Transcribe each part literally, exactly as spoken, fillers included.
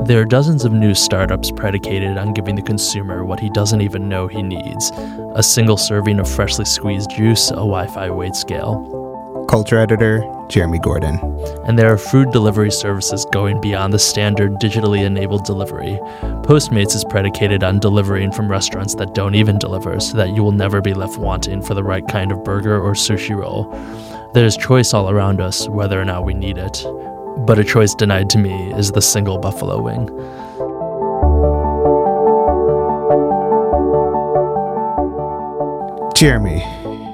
There are dozens of new startups predicated on giving the consumer what he doesn't even know he needs: a single serving of freshly squeezed juice, a Wi-Fi weight scale. Culture editor, Jeremy Gordon. And there are food delivery services going beyond the standard digitally enabled delivery. Postmates is predicated on delivering from restaurants that don't even deliver, so that you will never be left wanting for the right kind of burger or sushi roll. There's choice all around us, whether or not we need it. But a choice denied to me is the single buffalo wing. Jeremy,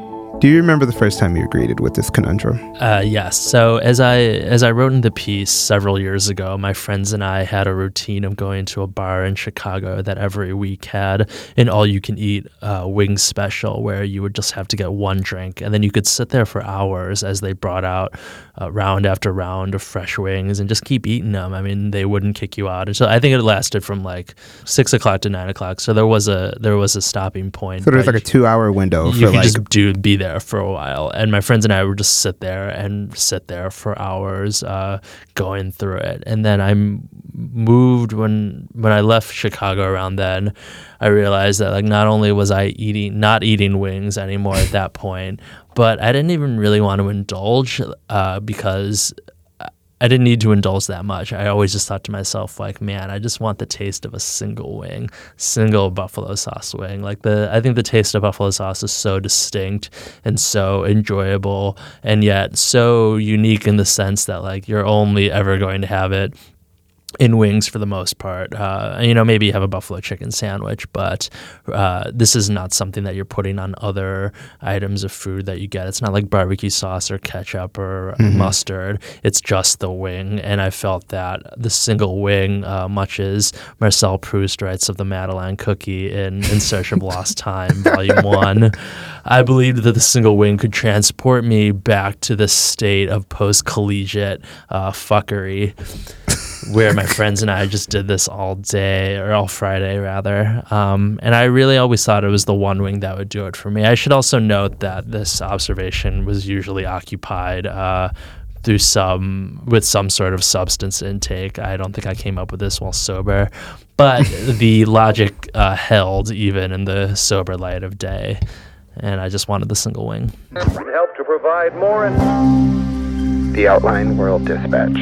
do you remember the first time you were greeted with this conundrum? Uh, yes. So as I as I wrote in the piece several years ago, my friends and I had a routine of going to a bar in Chicago that every week had an all-you-can-eat uh, wing special where you would just have to get one drink, and then you could sit there for hours as they brought out uh, round after round of fresh wings and just keep eating them. I mean, they wouldn't kick you out. So I think it lasted from like six o'clock to nine o'clock. So there was a there was a stopping point. So there's like a two-hour window you for could like just do be there for a while, and my friends and I would just sit there and sit there for hours uh, going through it. And then I m- moved when when I left Chicago around then. I realized that like not only was I eating not eating wings anymore at that point, but I didn't even really want to indulge uh, because I didn't need to indulge that much. I always just thought to myself, like, man, I just want the taste of a single wing, single buffalo sauce wing. Like the, I think the taste of buffalo sauce is so distinct and so enjoyable, and yet so unique in the sense that like you're only ever going to have it in wings for the most part. Uh, you know, maybe you have a buffalo chicken sandwich, but uh, this is not something that you're putting on other items of food that you get. It's not like barbecue sauce or ketchup or mm-hmm. mustard. It's just the wing. And I felt that the single wing, uh, much as Marcel Proust writes of the Madeleine cookie in In Search of Lost Time, Volume one, I believed that the single wing could transport me back to the state of post-collegiate uh, fuckery, where my friends and I just did this all day, or all Friday rather. Um, and I really always thought it was the one wing that would do it for me. I should also note that this observation was usually occupied uh, through some, with some sort of substance intake. I don't think I came up with this while sober, but the logic uh, held even in the sober light of day. And I just wanted the single wing. Help to provide more. In- the Outline World Dispatch.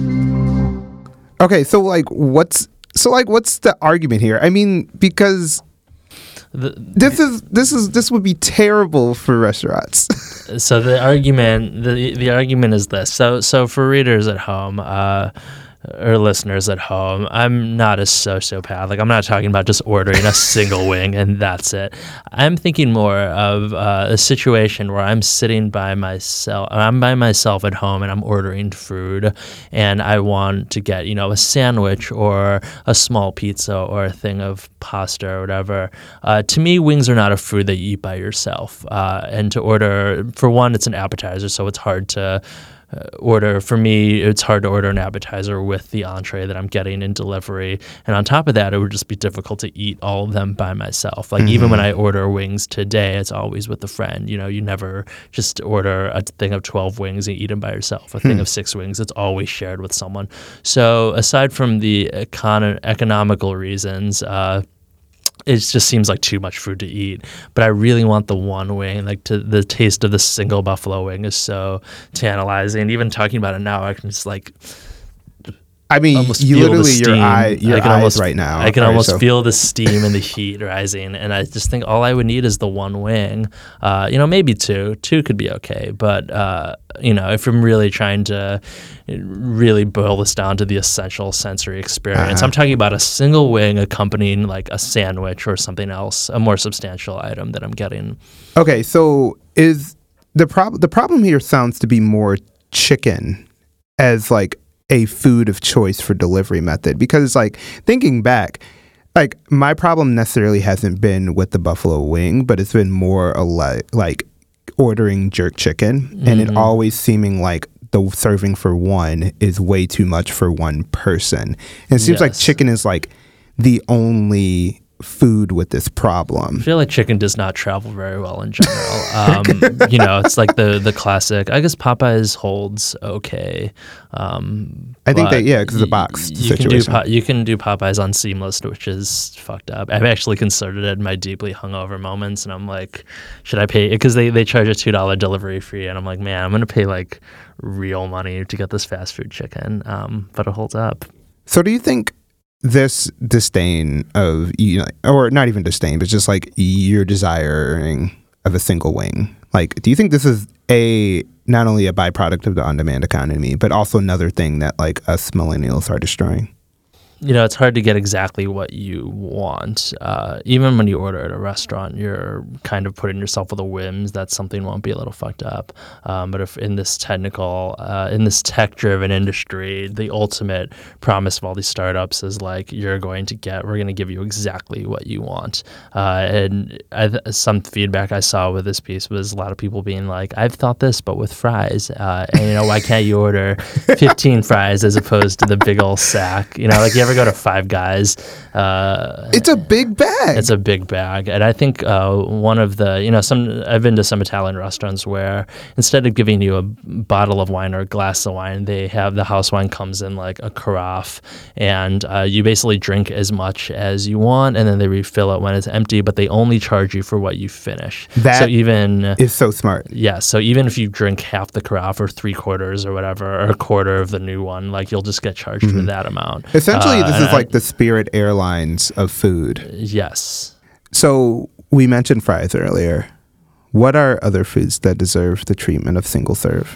Okay, so like what's so like what's the argument here? I mean, because the, this is this is this would be terrible for restaurants. So the argument the the argument is this. So so for readers at home, uh, or listeners at home, I'm not a sociopath. Like, I'm not talking about just ordering a single wing and that's it. I'm thinking more of uh, a situation where I'm sitting by myself. I'm by myself at home and I'm ordering food, and I want to get, you know, a sandwich or a small pizza or a thing of pasta or whatever. Uh, to me, wings are not a food that you eat by yourself. Uh, and to order, for one, it's an appetizer, so it's hard to Uh, order. For me, it's hard to order an appetizer with the entree that I'm getting in delivery. And on top of that, it would just be difficult to eat all of them by myself. Like, mm-hmm. even when I order wings today, it's always with a friend. You know, you never just order a thing of twelve wings and eat them by yourself. A thing hmm. of six wings, it's always shared with someone. So aside from the econ- economical reasons, uh, it just seems like too much food to eat, but I really want the one wing. Like, to the taste of the single buffalo wing is so tantalizing. Even talking about it now, I can just like. I mean, you literally your eye, your I can eyes almost, right now. I can right, almost so. feel the steam and the heat rising, and I just think all I would need is the one wing. Uh, you know, maybe two. Two could be okay, but uh, you know, if I'm really trying to really boil this down to the essential sensory experience, uh-huh. I'm talking about a single wing accompanying like a sandwich or something else, a more substantial item that I'm getting. Okay, so is the problem? The problem here sounds to be more chicken as like a food of choice for delivery method, because like thinking back, like my problem necessarily hasn't been with the buffalo wing, but it's been more a li- like ordering jerk chicken, mm-hmm. and it always seeming like the serving for one is way too much for one person. And it seems yes. like chicken is like the only food with this problem. I feel like chicken does not travel very well in general. Um, you know, it's like the the classic. I guess Popeyes holds okay. Um, I think but that, yeah, because of the box y- you can do situation. Po- you can do Popeyes on Seamless, which is fucked up. I've actually considered it in my deeply hungover moments, and I'm like, should I pay? Because they they charge a two dollar delivery fee, and I'm like, man, I'm gonna pay like real money to get this fast food chicken. Um, but it holds up. So do you think this disdain of, you know, or not even disdain, but just like your desiring of a single wing, like, do you think this is a not only a byproduct of the on-demand economy, but also another thing that like us millennials are destroying? You know, it's hard to get exactly what you want. Uh, even when you order at a restaurant, you're kind of putting yourself with the whims that something won't be a little fucked up. Um, but if in this technical, uh, in this tech-driven industry, the ultimate promise of all these startups is like, you're going to get, we're going to give you exactly what you want. Uh, and I, some feedback I saw with this piece was a lot of people being like, I've thought this, but with fries. Uh, and, you know, why can't you order fifteen fries as opposed to the big old sack? You know, like you ever go to Five Guys? Uh, It's a big bag. it's a big bag, and I think uh, one of the, you know, some I've been to some Italian restaurants where instead of giving you a bottle of wine or a glass of wine, they have the house wine comes in like a carafe, and uh, you basically drink as much as you want, and then they refill it when it's empty, but they only charge you for what you finish. That so even is so smart. yeah, so even if you drink half the carafe or three quarters or whatever, or a quarter of the new one, like you'll just get charged for that amount. Essentially, Uh, this and is I- like the Spirit Airlines of food. yes. So we mentioned fries earlier. What are other foods that deserve the treatment of single serve?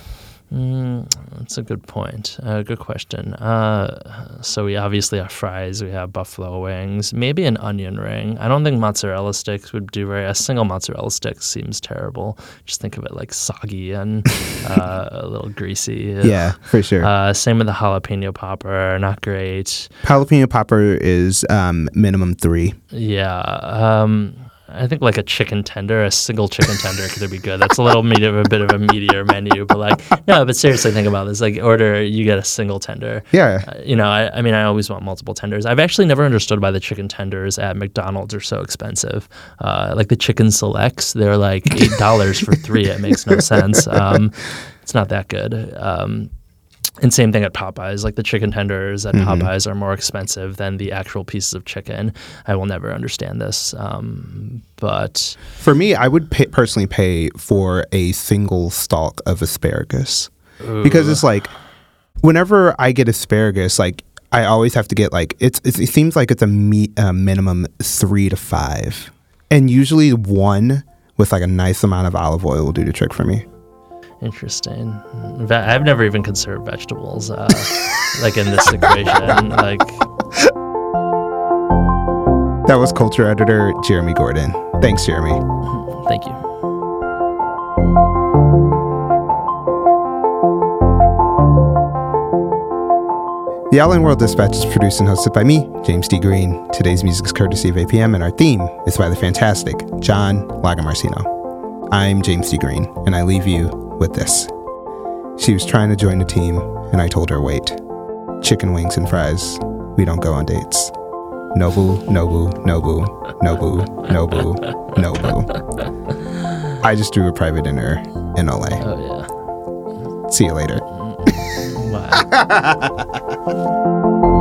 Mm, that's a good point. Uh, good question. Uh, so we obviously have fries. We have buffalo wings. Maybe an onion ring. I don't think mozzarella sticks would do very. A single mozzarella stick seems terrible. Just think of it like soggy and uh, a little greasy. Yeah, for sure. Uh, same with the jalapeno popper. Not great. Jalapeno popper is um, minimum three. Yeah. Um, I think like a chicken tender, a single chicken tender could be good. That's a little meat of a bit of a meatier menu, but like no. But seriously, think about this. Like order, you get a single tender. Yeah. Uh, you know, I, I mean, I always want multiple tenders. I've actually never understood why the chicken tenders at McDonald's are so expensive. Uh, like the chicken selects, they're like eight dollars for three. It makes no sense. Um, it's not that good. Um, And same thing at Popeyes. Like the chicken tenders at Mm-hmm. Popeyes are more expensive than the actual pieces of chicken. I will never understand this. Um, but For me, I would pay, personally pay for a single stalk of asparagus because it's like whenever I get asparagus, like I always have to get like it's, it's it seems like it's a meat uh, minimum three to five, and usually one with like a nice amount of olive oil will do the trick for me. interesting. Ve- I've never even considered vegetables uh, like in this equation. Like That was culture editor Jeremy Gordon. Thanks, Jeremy. thank you. The Outline World Dispatch is produced and hosted by me, James D. Green. Today's music is courtesy of A P M, and our theme is by the fantastic John Lagomarsino. I'm James D. Green, and I leave you with this. She was trying to join the team, and I told her, wait. Chicken wings and fries, we don't go on dates. Nobu, Nobu, Nobu, Nobu, Nobu, Nobu. I just threw a private dinner in L A. Oh yeah. See you later. Wow.